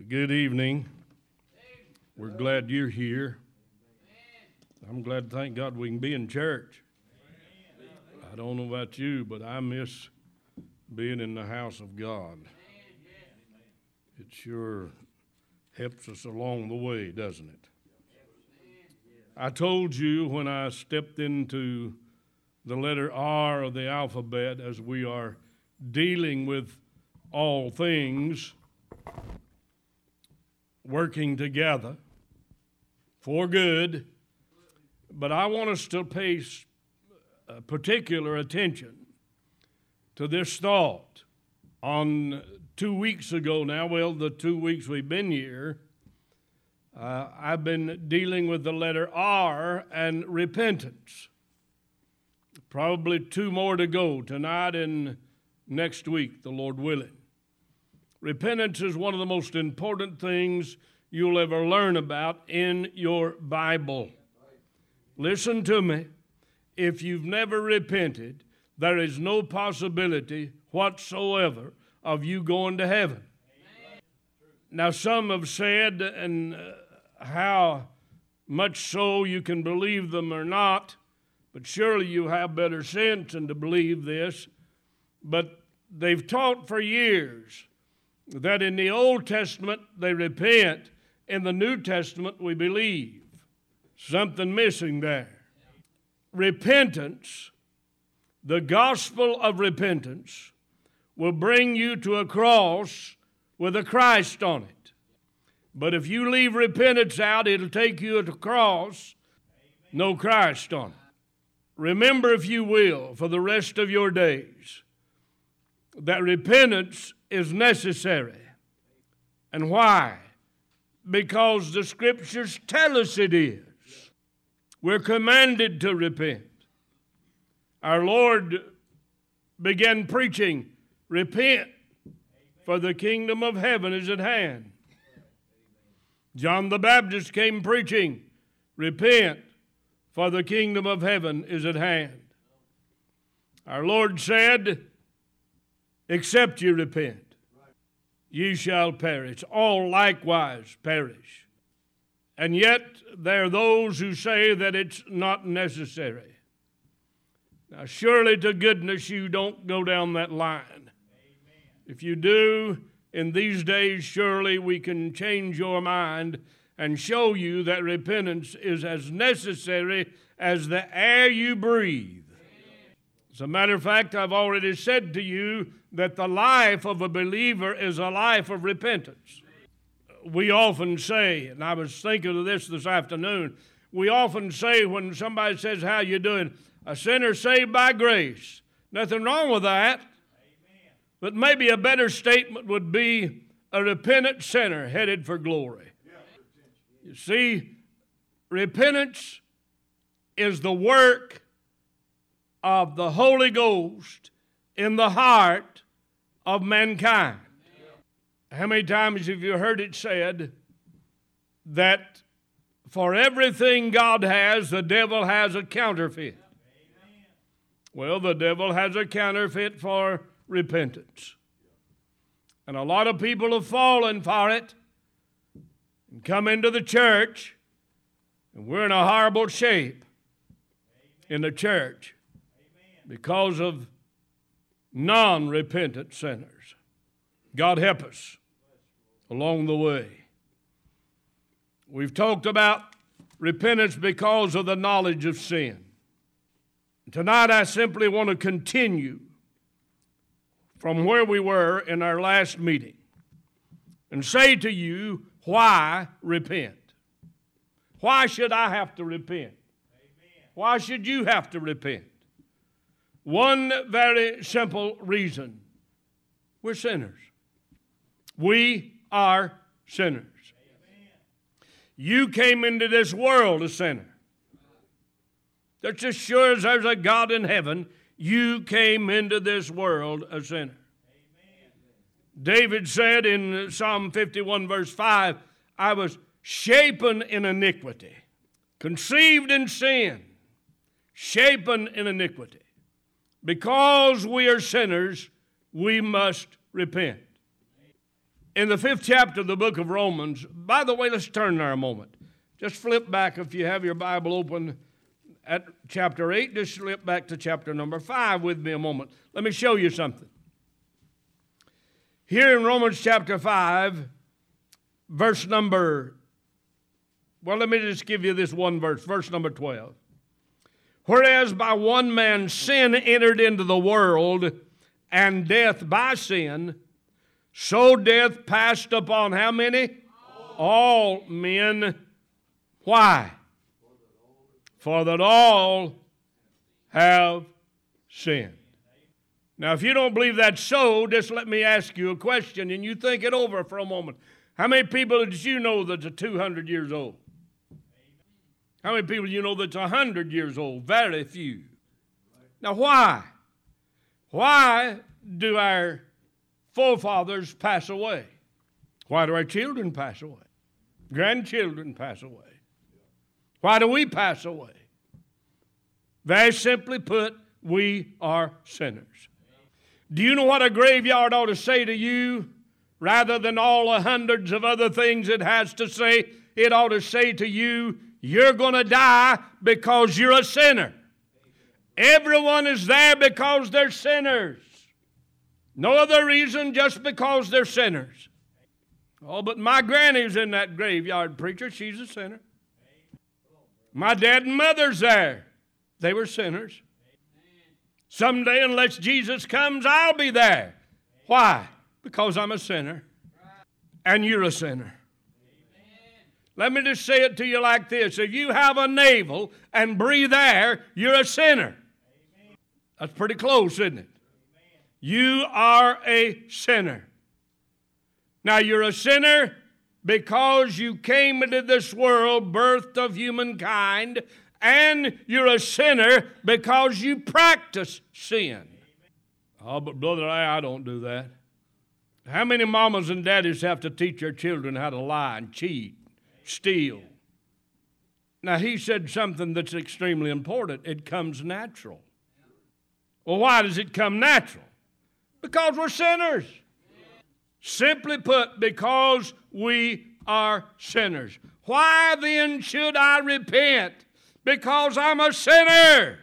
Good evening. We're glad you're here. I'm glad, thank God, we can be in church. I don't know about you, but I miss being in the house of God. It sure helps us along the way, doesn't it? I told you when I stepped into the letter R of the alphabet, as we are dealing with all things working together for good, but I want us to pay particular attention to this thought. On 2 weeks ago now, the 2 weeks we've been here, I've been dealing with the letter R and repentance. Probably 2 more to go, tonight and next week, the Lord willing. Repentance is one of the most important things you'll ever learn about in your Bible. Listen to me. If you've never repented, there is no possibility whatsoever of you going to heaven. Now, some have said, and how much so you can believe them or not, but surely you have better sense than to believe this. But they've taught for years that in the Old Testament they repent, in the New Testament we believe. Something missing there. Repentance, the gospel of repentance, will bring you to a cross with a Christ on it. But if you leave repentance out, it'll take you to a cross, no Christ on it. Remember, if you will, for the rest of your days, that repentance is necessary. And why? Because the Scriptures tell us it is. We're commanded to repent. Our Lord began preaching, repent, for the kingdom of heaven is at hand. John the Baptist came preaching, repent, for the kingdom of heaven is at hand. Our Lord said, except you repent, ye shall perish. All likewise perish. And yet there are those who say that it's not necessary. Now, surely to goodness you don't go down that line. Amen. If you do, in these days, surely we can change your mind and show you that repentance is as necessary as the air you breathe. As a matter of fact, I've already said to you that the life of a believer is a life of repentance. We often say, and I was thinking of this afternoon, we often say when somebody says, how you doing? A sinner saved by grace. Nothing wrong with that. Amen. But maybe a better statement would be a repentant sinner headed for glory. Yeah. You see, repentance is the work of the Holy Ghost in the heart of mankind. How many times have you heard it said that for everything God has, the devil has a counterfeit? Amen. Well, the devil has a counterfeit for repentance. And a lot of people have fallen for it and come into the church, and we're in a horrible shape in the church because of non-repentant sinners. God help us along the way. We've talked about repentance because of the knowledge of sin. Tonight I simply want to continue from where we were in our last meeting and say to you, why repent? Why should I have to repent? Amen. Why should you have to repent? One very simple reason. We're sinners. We are sinners. Amen. You came into this world a sinner. That's as sure as there's a God in heaven, you came into this world a sinner. Amen. David said in Psalm 51 verse 5, I was shapen in iniquity, conceived in sin, shapen in iniquity. Because we are sinners, we must repent. In the 5th chapter of the book of Romans, by the way, let's turn there a moment. Just flip back if you have your Bible open at chapter 8. Just flip back to chapter number 5 with me a moment. Let me show you something. Here in Romans chapter 5, verse number, well, let me just give you this one verse number 12. Whereas by one man sin entered into the world, and death by sin, so death passed upon how many? All men. Why? For that all have sinned. Now, if you don't believe that's so, just let me ask you a question, and you think it over for a moment. How many people did you know that's 200 years old? How many people do you know that's 100 years old? Very few. Now, why? Why do our forefathers pass away? Why do our children pass away? Grandchildren pass away. Why do we pass away? Very simply put, we are sinners. Do you know what a graveyard ought to say to you? Rather than all the hundreds of other things it has to say, it ought to say to you, you're going to die because you're a sinner. Everyone is there because they're sinners. No other reason, just because they're sinners. Oh, but my granny's in that graveyard, preacher. She's a sinner. My dad and mother's there. They were sinners. Someday, unless Jesus comes, I'll be there. Why? Because I'm a sinner. And you're a sinner. Let me just say it to you like this. If you have a navel and breathe air, you're a sinner. That's pretty close, isn't it? You are a sinner. Now, you're a sinner because you came into this world, birthed of humankind, and you're a sinner because you practice sin. Oh, but Brother, I don't do that. How many mamas and daddies have to teach their children how to lie and cheat, steal? Now, he said something that's extremely important. It comes natural. Well, why does it come natural? Because we're sinners. Simply put, because we are sinners. Why then should I repent? Because I'm a sinner.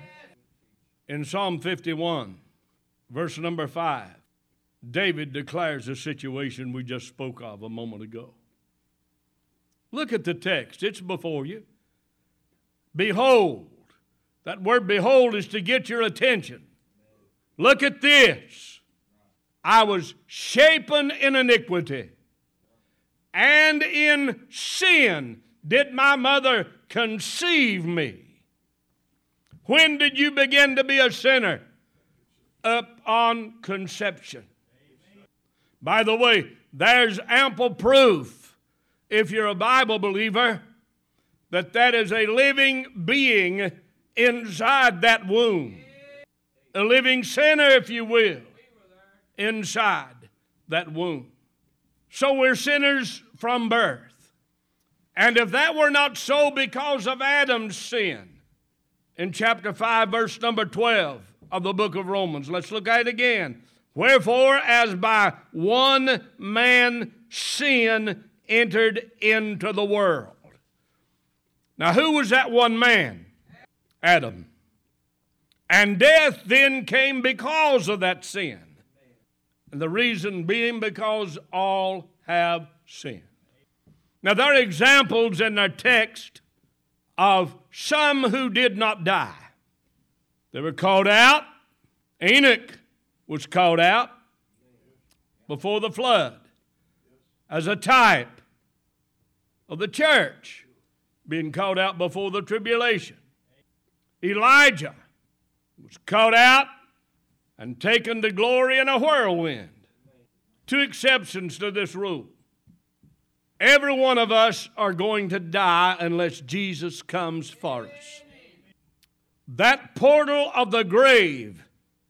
In Psalm 51, verse number 5, David declares the situation we just spoke of a moment ago. Look at the text. It's before you. Behold. That word behold is to get your attention. Look at this. I was shapen in iniquity, and in sin did my mother conceive me. When did you begin to be a sinner? Upon conception. By the way, there's ample proof, if you're a Bible believer, that that is a living being inside that womb. A living sinner, if you will, inside that womb. So we're sinners from birth. And if that were not so because of Adam's sin, in chapter 5, verse number 12 of the book of Romans, let's look at it again. Wherefore, as by one man sin entered into the world. Now, who was that one man? Adam. And death then came because of that sin. And the reason being because all have sinned. Now, there are examples in our text of some who did not die. They were called out. Enoch was called out before the flood as a type of the church being called out before the tribulation. Elijah was called out and taken to glory in a whirlwind. Two exceptions to this rule. Every one of us are going to die unless Jesus comes for us. That portal of the grave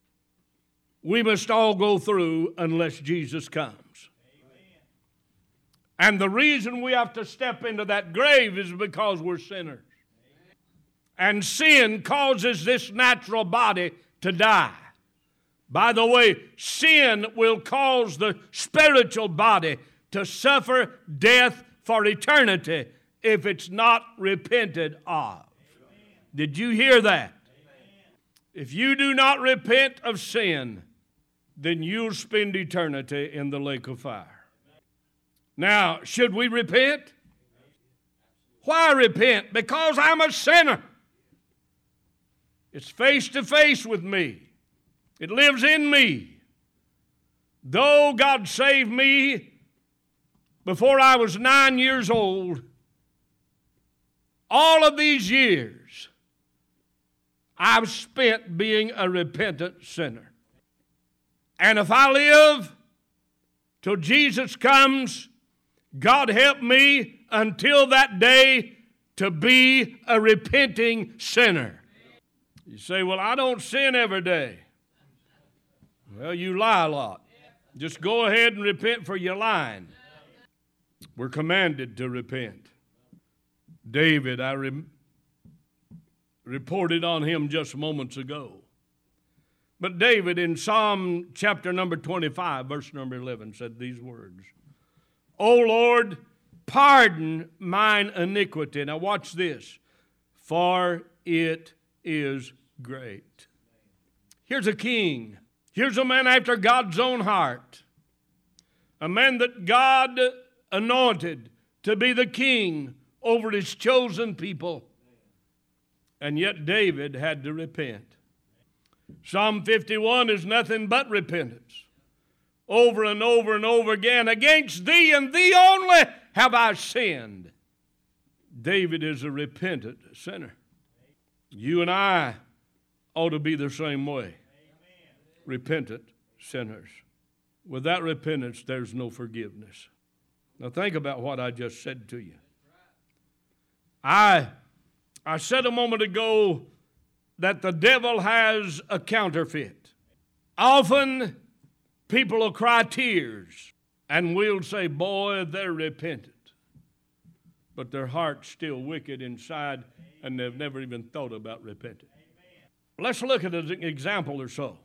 we must all go through unless Jesus comes. And the reason we have to step into that grave is because we're sinners. And sin causes this natural body to die. By the way, sin will cause the spiritual body to suffer death for eternity if it's not repented of. Did you hear that? If you do not repent of sin, then you'll spend eternity in the lake of fire. Now, should we repent? Why repent? Because I'm a sinner. It's face to face with me. It lives in me. Though God saved me before I was 9 years old, all of these years I've spent being a repentant sinner. And if I live till Jesus comes, God help me until that day to be a repenting sinner. You say, well, I don't sin every day. Well, you lie a lot. Just go ahead and repent for your lying. We're commanded to repent. David, I reported on him just moments ago. But David in Psalm chapter number 25, verse number 11, said these words, O Lord, pardon mine iniquity. Now watch this. For it is great. Here's a king. Here's a man after God's own heart. A man that God anointed to be the king over his chosen people. And yet David had to repent. Psalm 51 is nothing but repentance. Over and over and over again, against thee and thee only have I sinned. David is a repentant sinner. You and I ought to be the same way. Repentant sinners. Without repentance, there's no forgiveness. Now think about what I just said to you. I said a moment ago that the devil has a counterfeit. Often people will cry tears and we'll say, boy, they're repentant. But their heart's still wicked inside and they've never even thought about repenting. Let's look at an example or so.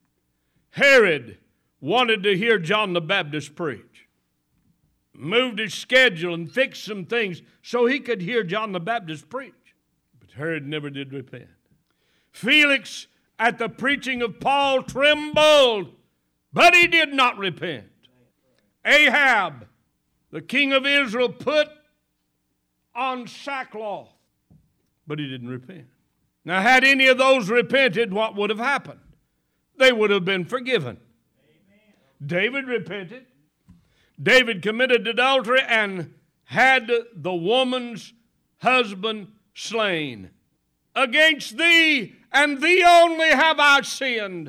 Herod wanted to hear John the Baptist preach. Moved his schedule and fixed some things so he could hear John the Baptist preach. But Herod never did repent. Felix, at the preaching of Paul, trembled, but he did not repent. Ahab, the king of Israel, put on sackcloth, but he didn't repent. Now, had any of those repented, what would have happened? They would have been forgiven. Amen. David repented. David committed adultery and had the woman's husband slain. Against thee and thee only have I sinned.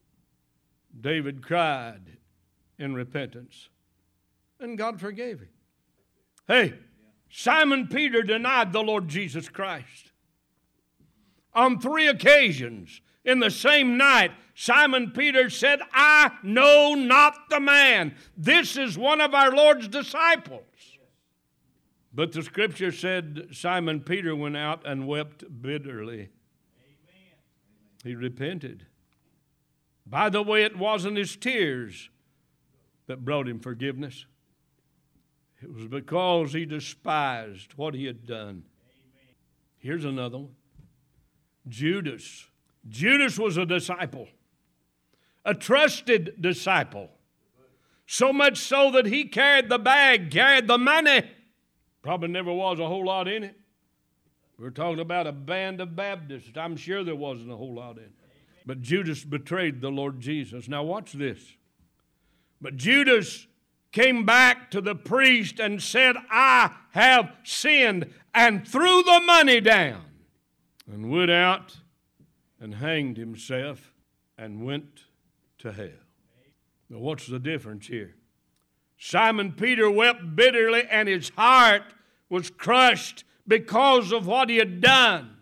David cried in repentance, and God forgave him. Hey, Simon Peter denied the Lord Jesus Christ. On 3 occasions in the same night, Simon Peter said, I know not the man. This is one of our Lord's disciples. But the scripture said Simon Peter went out and wept bitterly. Amen. He repented. By the way, it wasn't his tears that brought him forgiveness. It was because he despised what he had done. Amen. Here's another one. Judas. Judas was a disciple, a trusted disciple. So much so that he carried the bag, carried the money. Probably never was a whole lot in it. We're talking about a band of Baptists. I'm sure there wasn't a whole lot in it. But Judas betrayed the Lord Jesus. Now watch this. But Judas came back to the priest and said, I have sinned, and threw the money down and went out and hanged himself and went to hell. Now what's the difference here? Simon Peter wept bitterly and his heart was crushed because of what he had done.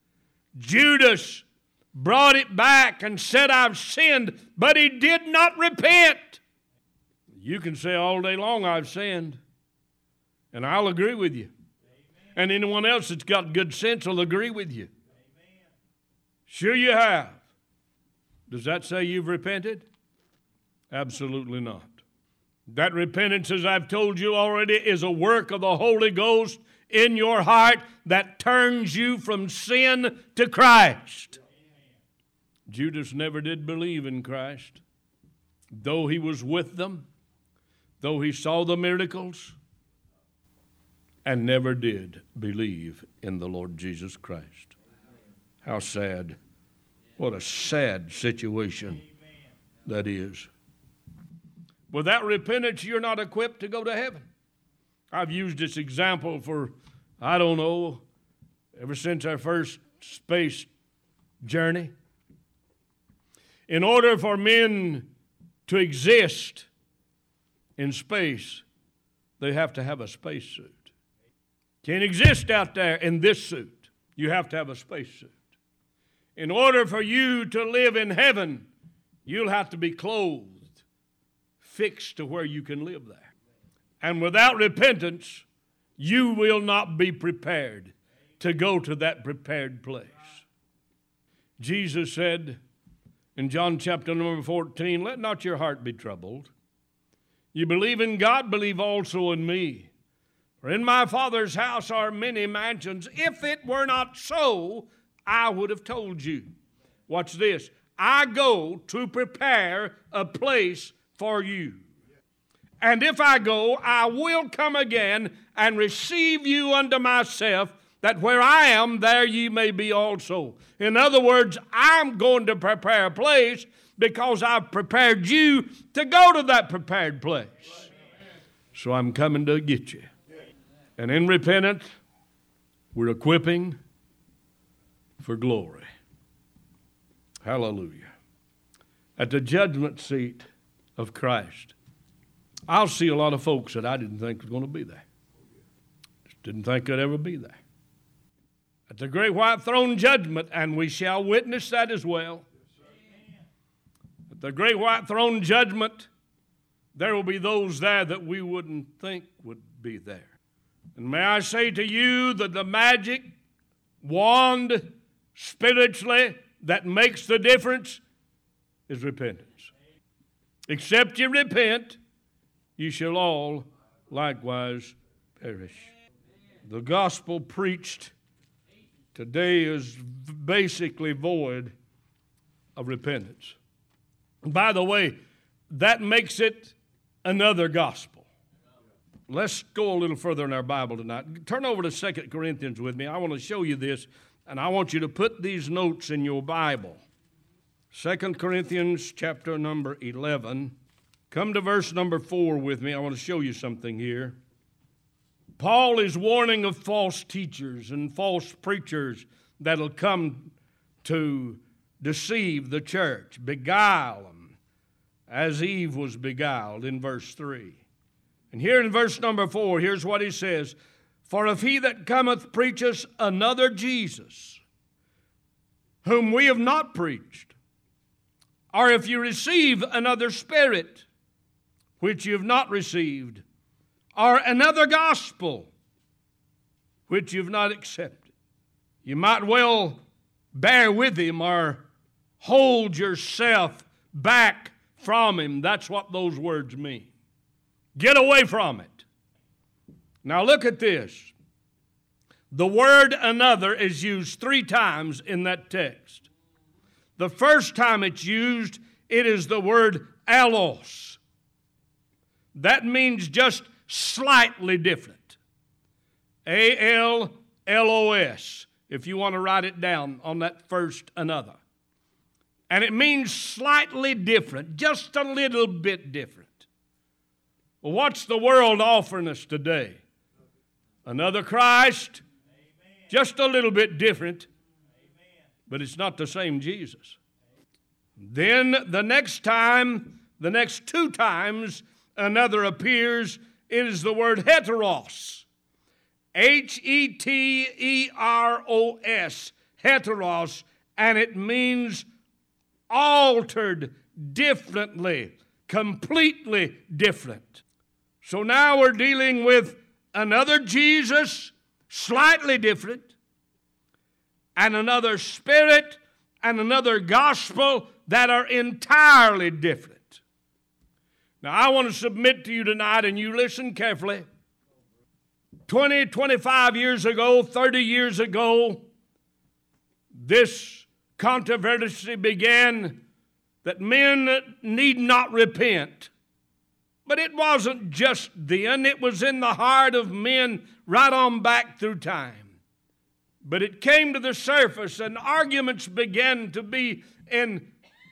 Judas brought it back and said, I've sinned, but he did not repent. You can say all day long, I've sinned, and I'll agree with you. Amen. And anyone else that's got good sense will agree with you. Amen. Sure you have. Does that say you've repented? Absolutely not. That repentance, as I've told you already, is a work of the Holy Ghost in your heart that turns you from sin to Christ. Judas never did believe in Christ, though he was with them, though he saw the miracles, and never did believe in the Lord Jesus Christ. How sad. What a sad situation that is. Without repentance, you're not equipped to go to heaven. I've used this example for, I don't know, ever since our first space journey. In order for men to exist in space, they have to have a spacesuit. Can't exist out there in this suit. You have to have a spacesuit. In order for you to live in heaven, you'll have to be clothed, fixed to where you can live there. And without repentance, you will not be prepared to go to that prepared place. Jesus said in John chapter number 14, "Let not your heart be troubled. You believe in God, believe also in me. For in my Father's house are many mansions. If it were not so, I would have told you." Watch this. I go to prepare a place for you. And if I go, I will come again and receive you unto myself, that where I am, there ye may be also. In other words, I'm going to prepare a place because I've prepared you to go to that prepared place. So I'm coming to get you. And in repentance, we're equipping for glory. Hallelujah. At the judgment seat of Christ, I'll see a lot of folks that I didn't think was going to be there. Just didn't think they'd ever be there. At the great white throne judgment, and we shall witness that as well. At the great white throne judgment, there will be those there that we wouldn't think would be there. And may I say to you that the magic wand spiritually that makes the difference is repentance. Except you repent, you shall all likewise perish. The gospel preached today is basically void of repentance. And by the way, that makes it another gospel. Let's go a little further in our Bible tonight. Turn over to 2 Corinthians with me. I want to show you this, and I want you to put these notes in your Bible. 2 Corinthians chapter number 11. Come to verse number 4 with me. I want to show you something here. Paul is warning of false teachers and false preachers that'll come to deceive the church, beguile them, as Eve was beguiled in verse 3. And here in verse number 4, here's what he says. For if he that cometh preacheth another Jesus, whom we have not preached, or if you receive another spirit, which you have not received, or another gospel, which you have not accepted, you might well bear with him or hold yourself back from him. That's what those words mean. Get away from it. Now look at this. The word another is used 3 times in that text. The first time it's used, it is the word allos. That means just slightly different. A-L-L-O-S, if you want to write it down on that first another. And it means slightly different, just a little bit different. Well, what's the world offering us today? Another Christ, just a little bit different, but it's not the same Jesus. Then the next 2 times another appears, it is the word heteros. H-E-T-E-R-O-S, heteros, and it means altered differently, completely different. So now we're dealing with another Jesus, slightly different, and another spirit, and another gospel, that are entirely different. Now, I want to submit to you tonight, and you listen carefully. 20, 25 years ago, 30 years ago, this controversy began that men need not repent. But it wasn't just then, it was in the heart of men right on back through time. But it came to the surface, and arguments began to be in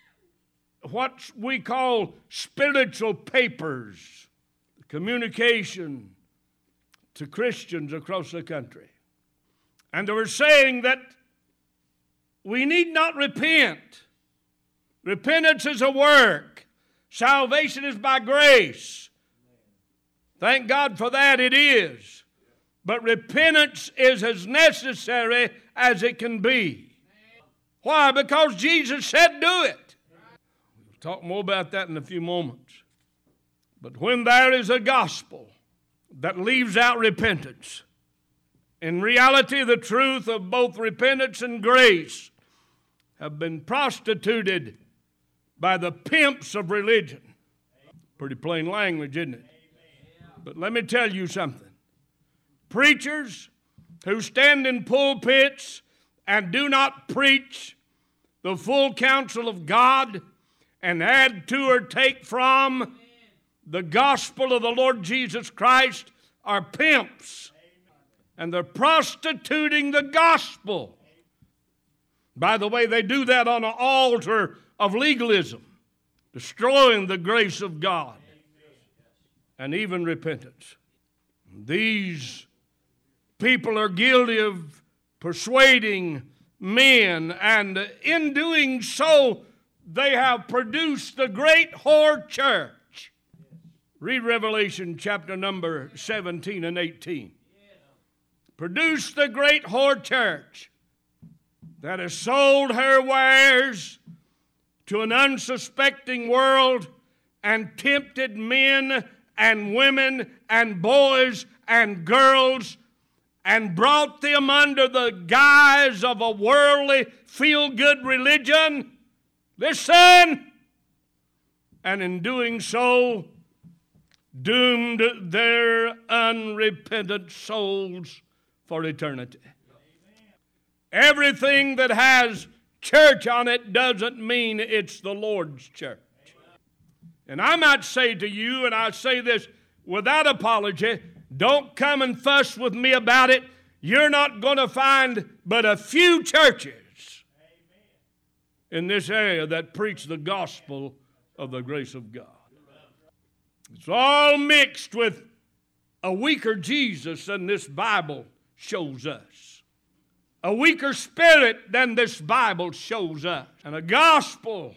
what we call spiritual papers, communication to Christians across the country. And they were saying that we need not repent. Repentance is a work. Salvation is by grace. Thank God for that, it is. But repentance is as necessary as it can be. Why? Because Jesus said do it. We'll talk more about that in a few moments. But when there is a gospel that leaves out repentance, in reality the truth of both repentance and grace have been prostituted by the pimps of religion. Pretty plain language, isn't it? But let me tell you something. Preachers who stand in pulpits and do not preach the full counsel of God and add to or take from the gospel of the Lord Jesus Christ are pimps. And they're prostituting the gospel. By the way, they do that on an altar of legalism, destroying the grace of God and even repentance. These people are guilty of persuading men, and in doing so, they have produced the great whore church. Read Revelation chapter number 17 and 18. Produced the great whore church that has sold her wares to an unsuspecting world and tempted men and women and boys and girls and brought them under the guise of a worldly feel-good religion. Listen! And in doing so, doomed their unrepentant souls for eternity. Everything that has church on it doesn't mean it's the Lord's church. And I might say to you, and I say this without apology, don't come and fuss with me about it. You're not going to find but a few churches in this area that preach the gospel of the grace of God. It's all mixed with a weaker Jesus than this Bible shows us. A weaker spirit than this Bible shows us. And a gospel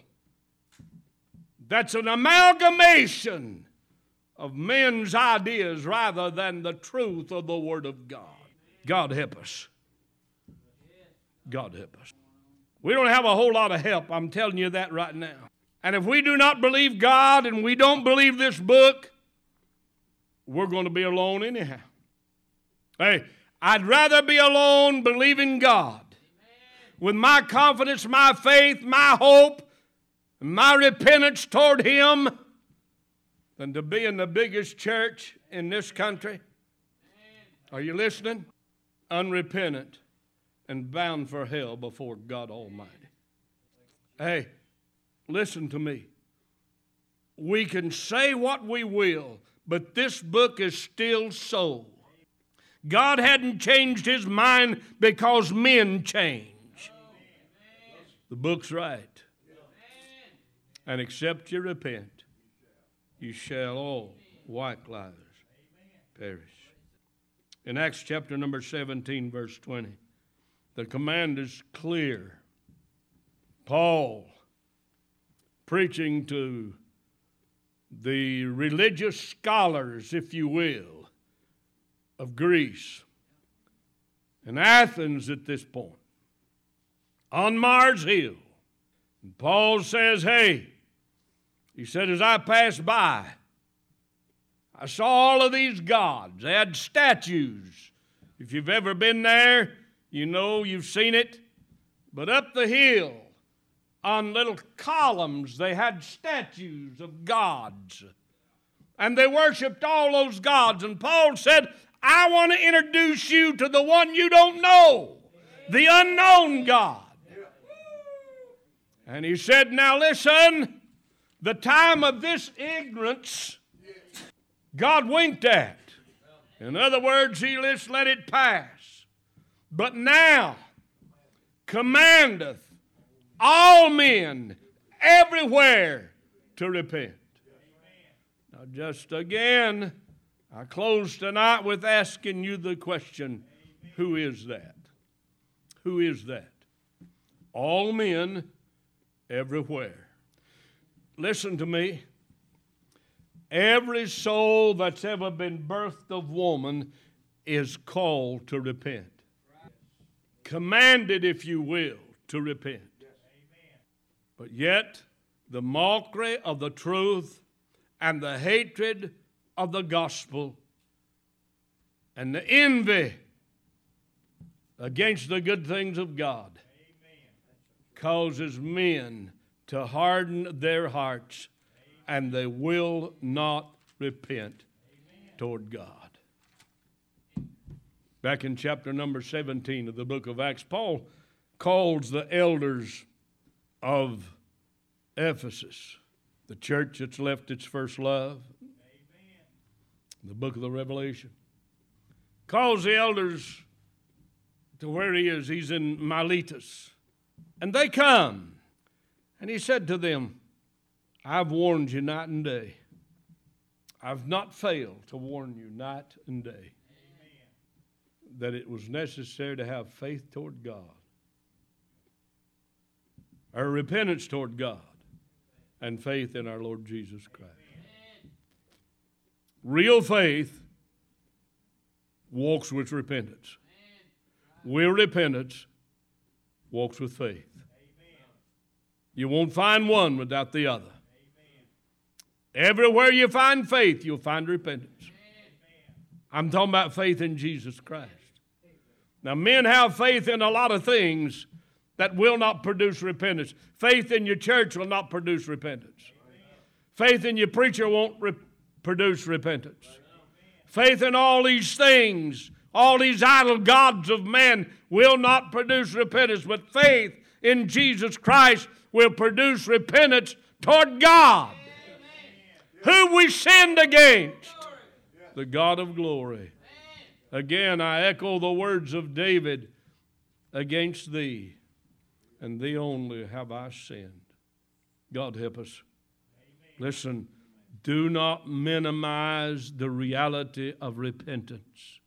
that's an amalgamation of men's ideas rather than the truth of the Word of God. God help us. God help us. We don't have a whole lot of help, I'm telling you that right now. And if we do not believe God and we don't believe this book, we're going to be alone anyhow. Hey, I'd rather be alone believing God with my confidence, my faith, my hope, and my repentance toward Him than to be in the biggest church in this country. Are you listening? Unrepentant and bound for hell before God Almighty. Hey, listen to me. We can say what we will, but this book is still so. God hadn't changed His mind because men change. The book's right. And except you repent, you shall all likewise perish. In Acts chapter number 17, verse 20, the command is clear. Paul, preaching to the religious scholars, if you will, of Greece and Athens at this point, on Mars Hill. And Paul says, hey, he said, as I passed by, I saw all of these gods. They had statues. If you've ever been there, you know you've seen it. But up the hill, on little columns. They had statues of gods. And they worshiped all those gods. And Paul said, I want to introduce you to the one you don't know, the unknown God. And he said, now listen, the time of this ignorance, God winked at. In other words, he just let it pass. But now commandeth all men everywhere to repent. Now just again, I close tonight with asking you the question, who is that? Who is that? All men everywhere. Listen to me. Every soul that's ever been birthed of woman is called to repent. Commanded, if you will, to repent. But yet, the mockery of the truth and the hatred of the gospel and the envy against the good things of God causes men to harden their hearts, and they will not repent toward God. Back in chapter number 17 of the book of Acts, Paul calls the elders of Ephesus, the church that's left its first love, the book of the Revelation, calls the elders to where he is. He's in Miletus. And they come. And he said to them, I've warned you night and day. I've not failed to warn you night and day. Amen. That it was necessary to have faith toward God, or repentance toward God, and faith in our Lord Jesus Christ. Amen. Real faith walks with repentance. Real repentance walks with faith. You won't find one without the other. Everywhere you find faith, you'll find repentance. I'm talking about faith in Jesus Christ. Now, men have faith in a lot of things that will not produce repentance. Faith in your church will not produce repentance. Faith in your preacher won't produce repentance. Faith in all these things, all these idol gods of men, will not produce repentance. But faith in Jesus Christ will produce repentance toward God, who we sinned against, the God of glory. Again, I echo the words of David, against thee, and thee only have I sinned. God help us. Listen, do not minimize the reality of repentance.